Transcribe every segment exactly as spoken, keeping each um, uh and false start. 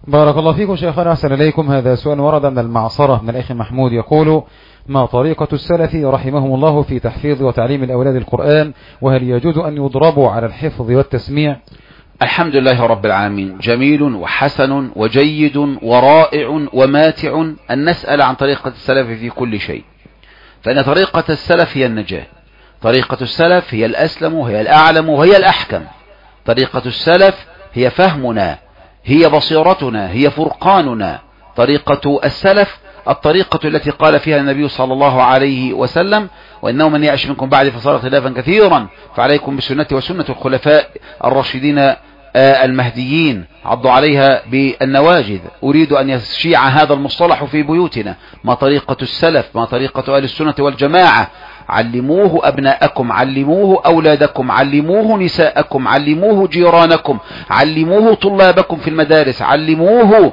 بارك الله فيكم شيخنا، أحسن إليكم. هذا سؤال ورد من المعصرة من الأخ محمود يقول: ما طريقة السلف رحمهم الله في تحفيظ وتعليم الأولاد القرآن، وهل يجوز أن يضربوا على الحفظ والتسميع؟ الحمد لله رب العالمين، جميل وحسن وجيد ورائع وماتع أن نسأل عن طريقة السلف في كل شيء، فإن طريقة السلف هي النجاة، طريقة السلف هي الأسلم وهي الأعلم وهي الأحكم، طريقة السلف هي فهمنا، هي بصيرتنا، هي فرقاننا. طريقة السلف الطريقة التي قال فيها النبي صلى الله عليه وسلم: وإنه من يعش منكم بعد فصار اختلافا كثيرا فعليكم بسنتي وسنة الخلفاء الراشدين المهديين عضوا عليها بالنواجذ. أريد أن يشيع هذا المصطلح في بيوتنا. ما طريقة السلف؟ ما طريقة أهل السنة والجماعة؟ علموه أبناءكم، علموه أولادكم، علموه نساءكم، علموه جيرانكم، علموه طلابكم في المدارس، علموه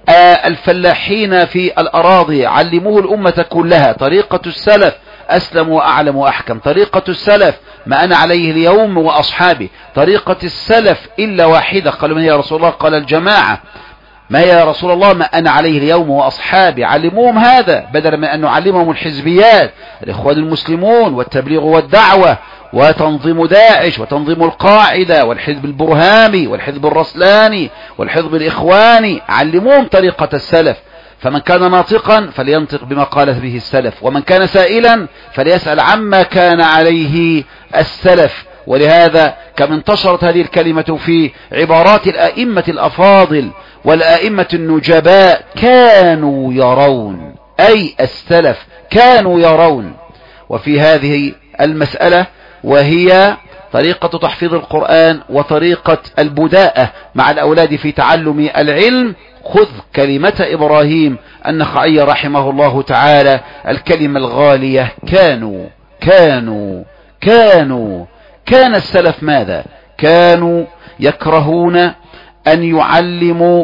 الفلاحين في الأراضي، علموه الأمة كلها. طريقة السلف أسلم وأعلم وأحكم. طريقة السلف ما أنا عليه اليوم وأصحابي. طريقة السلف إلا واحدة. قالوا: من يا رسول الله؟ قال: الجماعة. ما يا رسول الله؟ ما أنا عليه اليوم وأصحابي. علموهم هذا بدلا من أن نعلمهم الحزبيات، الإخوان المسلمون والتبليغ والدعوة وتنظيم داعش وتنظيم القاعدة والحزب البرهامي والحزب الرسلاني والحزب الإخواني. علموهم طريقة السلف. فمن كان ناطقا فلينطق بما قالت به السلف، ومن كان سائلا فليسأل عما كان عليه السلف. ولهذا كم انتشرت هذه الكلمة في عبارات الأئمة الأفاضل والأئمة النجباء: كانوا يرون، أي السلف كانوا يرون. وفي هذه المسألة وهي طريقة تحفيظ القرآن وطريقة البداءة مع الأولاد في تعلم العلم، خذ كلمة إبراهيم النخعي رحمه الله تعالى، الكلمة الغالية: كانوا كانوا كانوا. كان السلف ماذا؟ كانوا يكرهون أن يعلموا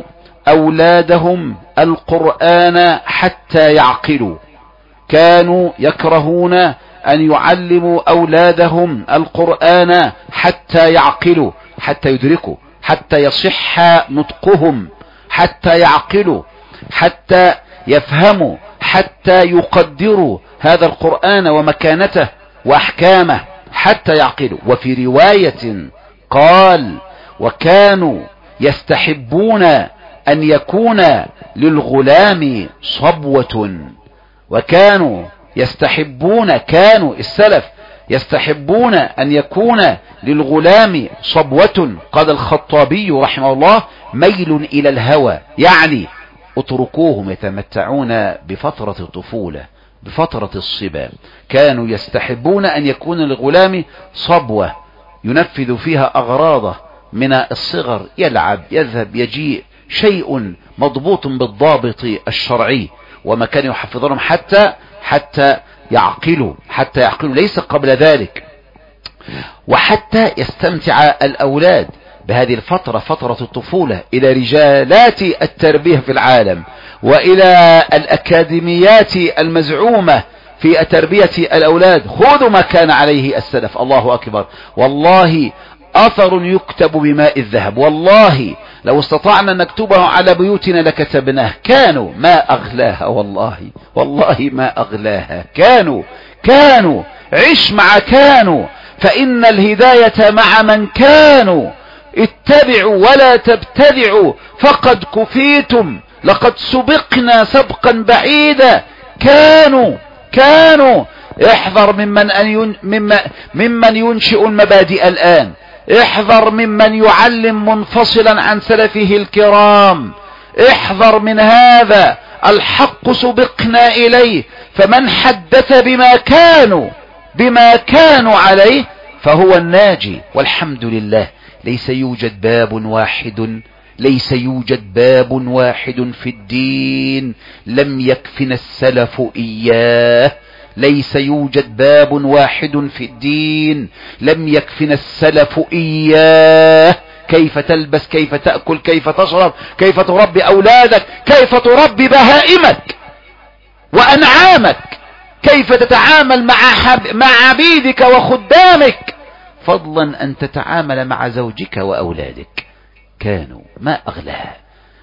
أولادهم القرآن حتى يعقلوا. كانوا يكرهون أن يعلموا أولادهم القرآن حتى يعقلوا، حتى يدركوا، حتى يصح نطقهم، حتى يعقلوا، حتى يفهموا، حتى يقدروا هذا القرآن ومكانته وأحكامه، حتى يعقلوا. وفي رواية قال: وكانوا يستحبون أن يكون للغلام صبوة. وكانوا يستحبون، كانوا السلف يستحبون أن يكون للغلام صبوة. قال الخطابي رحمه الله: ميل إلى الهوى، يعني اتركوهم يتمتعون بفترة الطفولة، بفترة الصبا. كانوا يستحبون أن يكون للغلام صبوة ينفذ فيها أغراضه من الصغر، يلعب، يذهب، يجيء، شيء مضبوط بالضابط الشرعي. وما كانوا يحفظونهم حتى حتى يعقلوا، حتى يعقلوا، ليس قبل ذلك. وحتى يستمتع الأولاد بهذه الفترة، فترة الطفولة، إلى رجالات التربية في العالم وإلى الأكاديميات المزعومة في تربية الأولاد. خذوا ما كان عليه السلف. الله أكبر. والله أثر يكتب بماء الذهب. والله لو استطعنا نكتبه على بيوتنا لكتبناه. كانوا ما أغلاها، والله والله ما أغلاها. كانوا كانوا عش مع كانوا، فإن الهداية مع من كانوا. اتبعوا ولا تبتدعوا فقد كفيتم، لقد سبقنا سبقا بعيدا. كانوا كانوا احذر ممن, أن ين ممن, ممن ينشئ المبادئ الآن. احذر ممن يعلم منفصلا عن سلفه الكرام. احذر من هذا. الحق سبقنا إليه، فمن حدث بما كانوا بما كانوا عليه فهو الناجي. والحمد لله. ليس يوجد باب واحد ليس يوجد باب واحد في الدين لم يكفنا السلف إياه. ليس يوجد باب واحد في الدين لم يكفنا السلف إياه. كيف تلبس، كيف تأكل، كيف تشرب، كيف تربي أولادك، كيف تربي بهائمك وأنعامك، كيف تتعامل مع, مع عبيدك وخدامك، فضلا أن تتعامل مع زوجك وأولادك. كانوا ما أغلاها.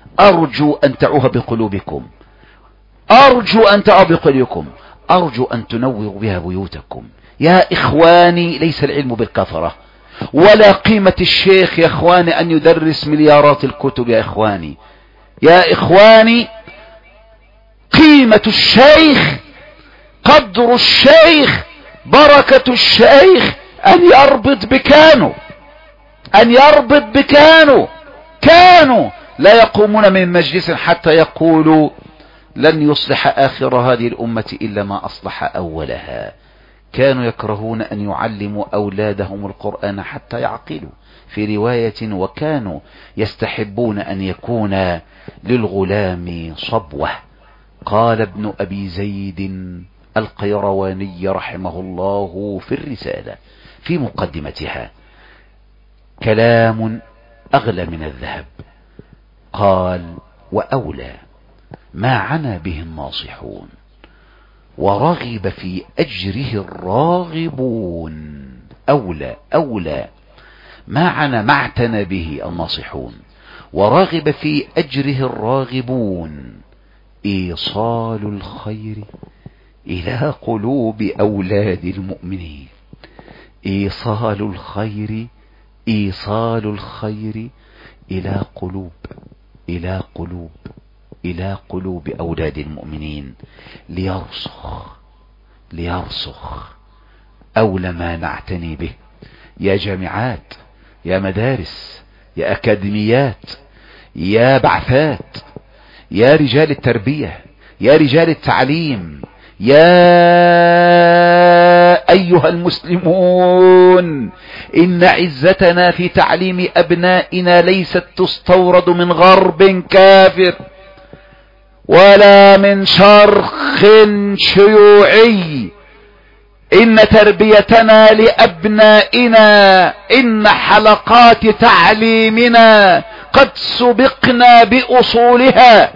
أرجو أن تعوها بقلوبكم، أرجو أن تعوها بقلوبكم، أرجو أن تنوروا بها بيوتكم. يا إخواني، ليس العلم بالكثرة ولا قيمة الشيخ يا إخواني أن يدرس مليارات الكتب. يا إخواني يا إخواني قيمة الشيخ، قدر الشيخ، بركة الشيخ أن يربط بكانوا، أن يربط بكانوا. كانوا لا يقومون من مجلس حتى يقولوا لن يصلح آخر هذه الأمة إلا ما أصلح أولها. كانوا يكرهون أن يعلموا أولادهم القرآن حتى يعقلوا. في رواية وكانوا يستحبون أن يكون للغلام صبوة. قال ابن أبي زيد القيرواني رحمه الله في الرسالة في مقدمتها كلام أغلى من الذهب. قال: وأولى ما عنى به الناصحون ورغب في أجره الراغبون. أولى أولى ما عنى ما اعتنى به الناصحون ورغب في أجره الراغبون إيصال الخير إلى قلوب أولاد المؤمنين. إيصال الخير إيصال الخير إلى قلوب إلى قلوب إلى قلوب أولاد المؤمنين ليرسخ ليرسخ. أولى ما نعتني به يا جامعات، يا مدارس، يا أكاديميات، يا بعثات، يا رجال التربية، يا رجال التعليم، يا أيها المسلمون، إن عزتنا في تعليم أبنائنا ليست تستورد من غرب كافر ولا من شرق شيوعي. إن تربيتنا لأبنائنا، إن حلقات تعليمنا قد سبقنا بأصولها.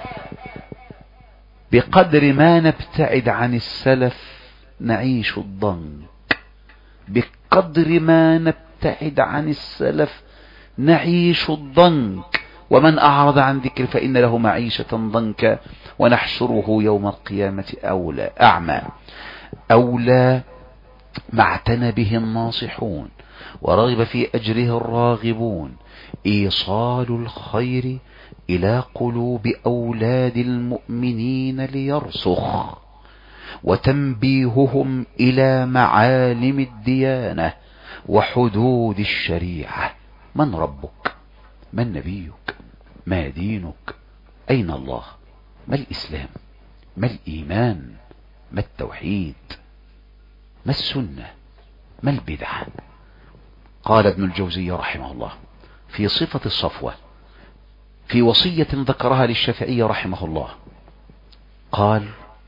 بقدر ما نبتعد عن السلف نعيش الضنك، بقدر ما نبتعد عن السلف نعيش الضنك. ومن أعرض عن ذكر فإن له معيشة ضنكا ونحشره يوم القيامة أولى أعمى. أولى ما اعتنى به الناصحون ورغب في أجره الراغبون إيصال الخير إلى قلوب أولاد المؤمنين ليرسخ، وتنبيههم إلى معالم الديانة وحدود الشريعة. من ربك؟ من نبيك؟ ما دينك؟ أين الله؟ ما الإسلام؟ ما الإيمان؟ ما التوحيد؟ ما السنة؟ ما البدعة؟ قال ابن الجوزي رحمه الله في صفة الصفوة في وصية ذكرها للشافعي رحمه الله، قال: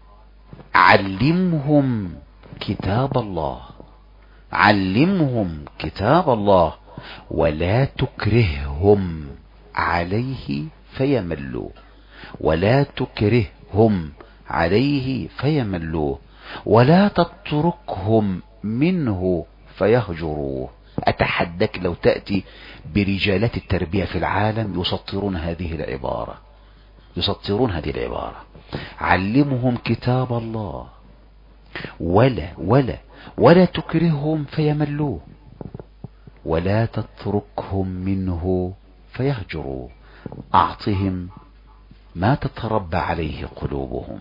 علمهم كتاب الله، علمهم كتاب الله ولا تكرههم عليه فيملوا، ولا تكرههم عليه فيملوا، ولا تتركهم منه فيهجروه. أتحدك لو تأتي برجالات التربية في العالم يسطرون هذه العبارة، يسطرون هذه العبارة: علمهم كتاب الله ولا ولا ولا تكرههم فيملوه، ولا تتركهم منه فيهجروه. أعطهم ما تتربى عليه قلوبهم.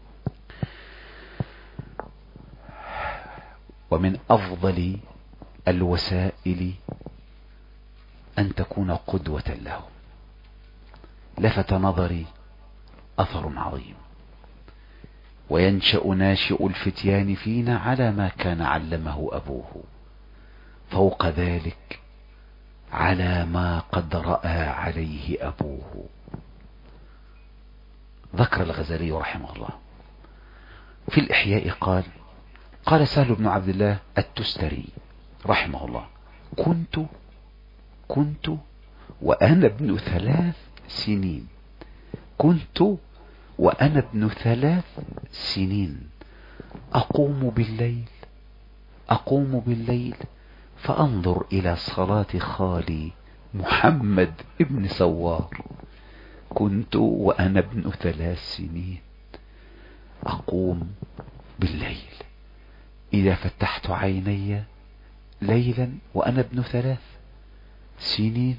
ومن أفضل الوسائل أن تكون قدوة لهم. لفت نظري أثر عظيم: وينشأ ناشئ الفتيان فينا على ما كان علمه أبوه، فوق ذلك على ما قد رأى عليه أبوه. ذكر الغزالي رحمه الله في الإحياء قال: قال سهل بن عبد الله التستري رحمه الله: كنت كنت وأنا ابن ثلاث سنين كنت وأنا ابن ثلاث سنين أقوم بالليل أقوم بالليل فأنظر إلى صلاة خالي محمد ابن سوار، كنت وأنا ابن ثلاث سنين أقوم بالليل إذا فتحت عيني ليلا وأنا ابن ثلاث سنين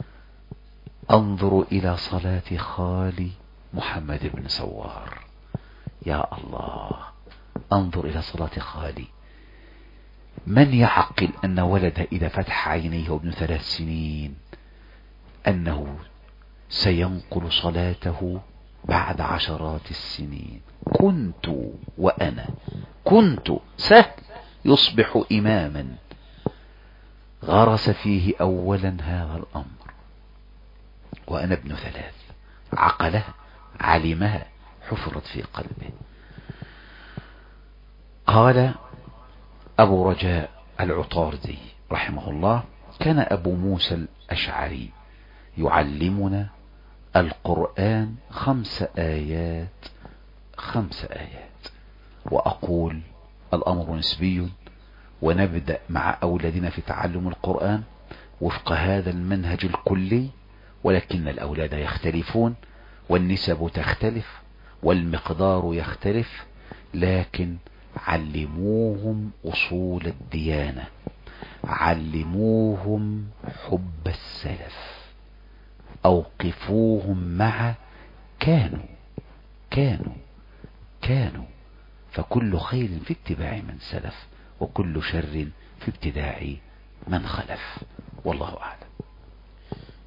أنظر إلى صلاة خالي محمد بن سوار. يا الله، أنظر إلى صلاة خالي. من يعقل أن ولد إذا فتح عينيه وابن ثلاث سنين أنه سينقل صلاته بعد عشرات السنين؟ كنت وأنا كنت سهل يصبح إماما. غرس فيه أولا هذا الأمر وأنا ابن ثلاث، عقلها علمها حفرت في قلبه. قال أبو رجاء العطاردي رحمه الله: كان أبو موسى الأشعري يعلمنا القرآن خمس آيات خمس آيات. وأقول الأمر نسبي، ونبدأ مع أولادنا في تعلم القرآن وفق هذا المنهج الكلي، ولكن الأولاد يختلفون والنسب تختلف والمقدار يختلف، لكن علموهم أصول الديانة، علموهم حب السلف، أوقفوهم مع كانوا كانوا كانوا فكل خير في اتباع من سلف، وكل شر في ابتداع من خلف. والله أعلم.